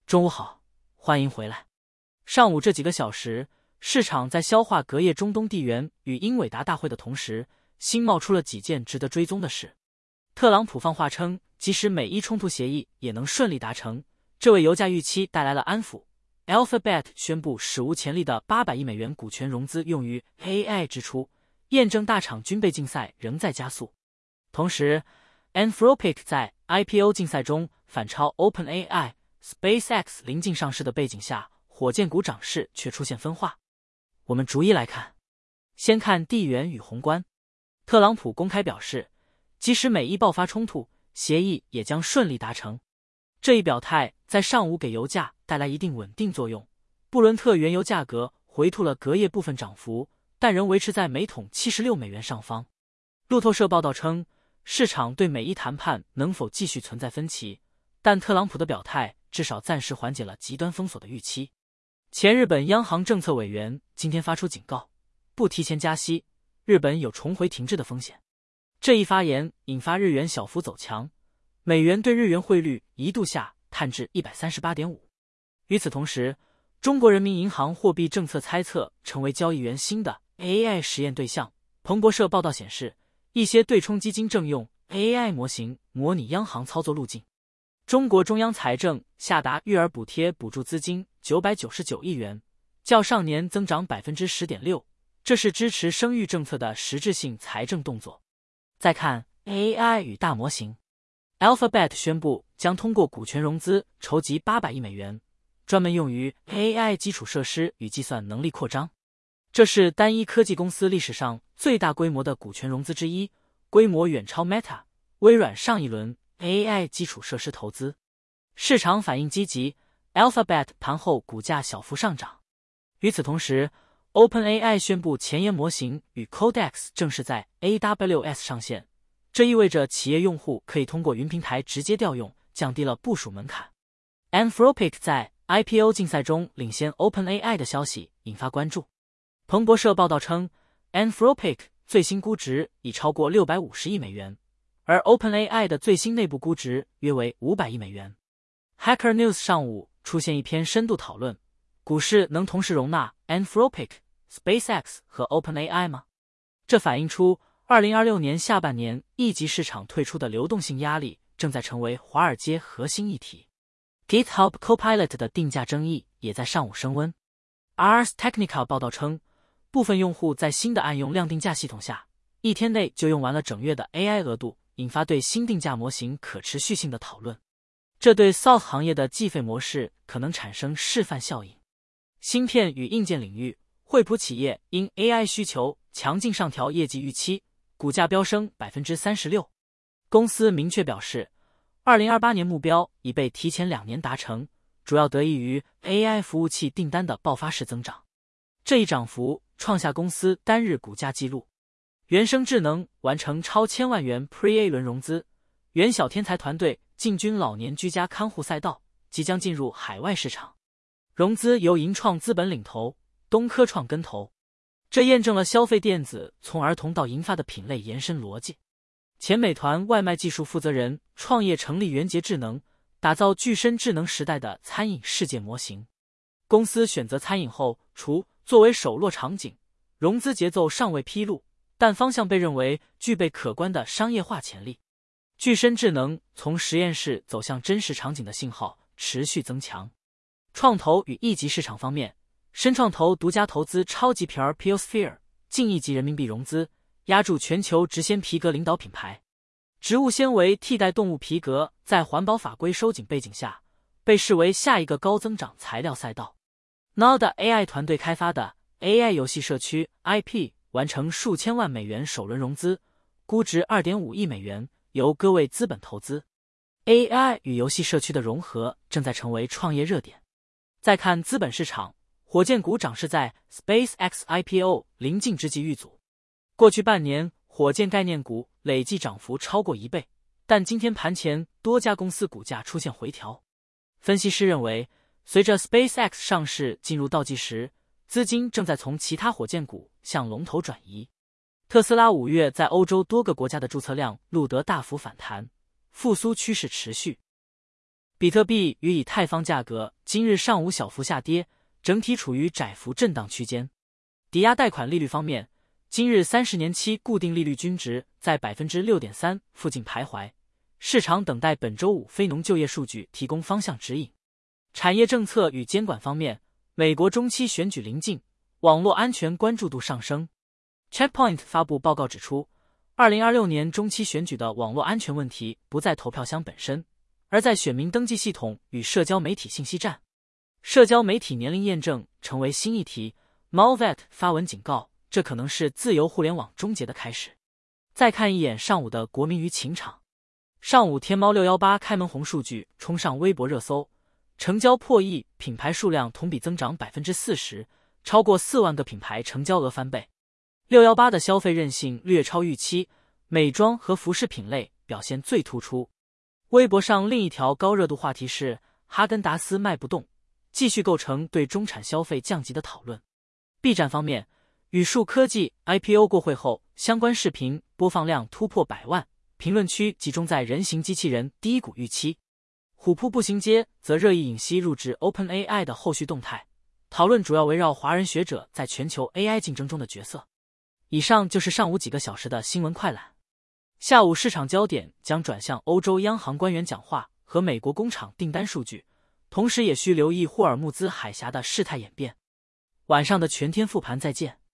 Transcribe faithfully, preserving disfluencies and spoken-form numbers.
中午好，欢迎回来。上午这几个小时，市场在消化隔夜中东地缘与英伟达大会的同时，新冒出了几件值得追踪的事。特朗普放话称，即使美伊冲突协议也能顺利达成，这为油价预期带来了安抚。Alphabet 宣布史无前例的八百亿美元股权融资用于 A I 支出，验证大厂军备竞赛仍在加速。同时 Anthropic 在 I P O 竞赛中反超 OpenAI、SpaceX 临近上市的背景下，火箭股涨势却出现分化。我们逐一来看。先看地缘与宏观。特朗普公开表示，即使美伊爆发冲突，协议也将顺利达成。这一表态在上午给油价带来一定稳定作用。布伦特原油价格回吐了隔夜部分涨幅，但仍维持在每桶七十六美元上方。路透社报道称，市场对美伊谈判能否继续存在分歧，但特朗普的表态至少暂时缓解了极端封锁的预期。前日本央行政策委员今天发出警告，不提前加息，日本有重回停滞的风险。这一发言引发日元小幅走强，美元对日元汇率一度下探至 一百三十八点五。 与此同时，中国人民银行货币政策猜测成为交易员新的 A I 实验对象。彭博社报道显示，一些对冲基金正用 A I 模型模拟央行操作路径。中国中央财政下达育儿补贴补助资金九百九十九亿元，较上年增长 百分之十点六， 这是支持生育政策的实质性财政动作。再看 A I 与大模型。 Alphabet 宣布将通过股权融资筹集八百亿美元，专门用于 A I 基础设施与计算能力扩张。这是单一科技公司历史上最大规模的股权融资之一，规模远超 Meta、微软上一轮 A I 基础设施投资。市场反应积极， Alphabet 盘后股价小幅上涨。与此同时， OpenAI 宣布前沿模型与 Codex 正式在 A W S 上线，这意味着企业用户可以通过云平台直接调用，降低了部署门槛。 Anthropic 在 I P O 竞赛中领先 OpenAI 的消息引发关注。彭博社报道称， Anthropic 最新估值已超过六百五十亿美元，而 OpenAI 的最新内部估值约为五百亿美元。 Hacker News 上午出现一篇深度讨论，股市能同时容纳 Anthropic、SpaceX 和 OpenAI 吗？这反映出二零二六年下半年一级市场退出的流动性压力正在成为华尔街核心议题。 GitHub Copilot 的定价争议也在上午升温。 Ars Technica 报道称，部分用户在新的暗用量定价系统下，一天内就用完了整月的 A I 额度，引发对新定价模型可持续性的讨论。这对 S A A S 行业的计费模式可能产生示范效应。芯片与硬件领域，惠普企业因 A I 需求强劲上调业绩预期，股价飙升 百分之三十六。 公司明确表示，二零二八年目标已被提前两年达成，主要得益于 A I 服务器订单的爆发式增长。这一涨幅创下公司单日股价纪录。原生智能完成超千万元 Pre-A 轮融资，元小天才团队进军老年居家看护赛道，即将进入海外市场。融资由银创资本领投，东科创跟投，这验证了消费电子从儿童到银发的品类延伸逻辑。前美团外卖技术负责人创业成立元杰智能，打造具身智能时代的餐饮世界模型。公司选择餐饮后厨作为首落场景，融资节奏尚未披露，但方向被认为具备可观的商业化潜力。具身智能从实验室走向真实场景的信号持续增强。创投与一级市场方面，深创投独家投资超级皮儿 Piosphere 近亿级人民币融资，压住全球植鲜皮革领导品牌。植物纤维替代动物皮革在环保法规收紧背景下，被视为下一个高增长材料赛道。N O D A I 团队开发的 A I 游戏社区 I P 完成数千万美元首轮融资，估值 二点五亿美元，由各位资本投资。A I 与游戏社区的融合正在成为创业热点。再看资本市场，火箭股涨势在 SpaceX I P O 临近之际遇阻。过去半年，火箭概念股累计涨幅超过一倍，但今天盘前多家公司股价出现回调。分析师认为，随着 SpaceX 上市进入倒计时，资金正在从其他火箭股向龙头转移。特斯拉五月在欧洲多个国家的注册量录得大幅反弹，复苏趋势持续。 比特币与以太坊价格今日上午小幅下跌，整体处于窄幅震荡区间。抵押贷款利率方面，今日三十年期固定利率均值在 百分之六点三 附近徘徊，市场等待本周五非农就业数据提供方向指引。产业政策与监管方面，美国中期选举临近，网络安全关注度上升。Checkpoint 发布报告指出，二零二六年中期选举的网络安全问题不在投票箱本身，而在选民登记系统与社交媒体信息站。社交媒体年龄验证成为新议题， Malvet 发文警告，这可能是自由互联网终结的开始。再看一眼上午的国民舆情场，上午天猫六一八开门红数据冲上微博热搜，成交破亿，品牌数量同比增长 百分之四十， 超过四万个品牌成交额翻倍。六一八的消费韧性略超预期，美妆和服饰品类表现最突出。微博上另一条高热度话题是哈根达斯卖不动，继续构成对中产消费降级的讨论。B 站方面，宇树科技 I P O 过会后，相关视频播放量突破百万，评论区集中在人形机器人低谷预期。虎扑步行街则热议尹锡入职 OpenAI 的后续动态，讨论主要围绕华人学者在全球 A I 竞争中的角色。以上就是上午几个小时的新闻快览。下午市场焦点将转向欧洲央行官员讲话和美国工厂订单数据，同时也需留意霍尔木兹海峡的事态演变。晚上的全天复盘再见。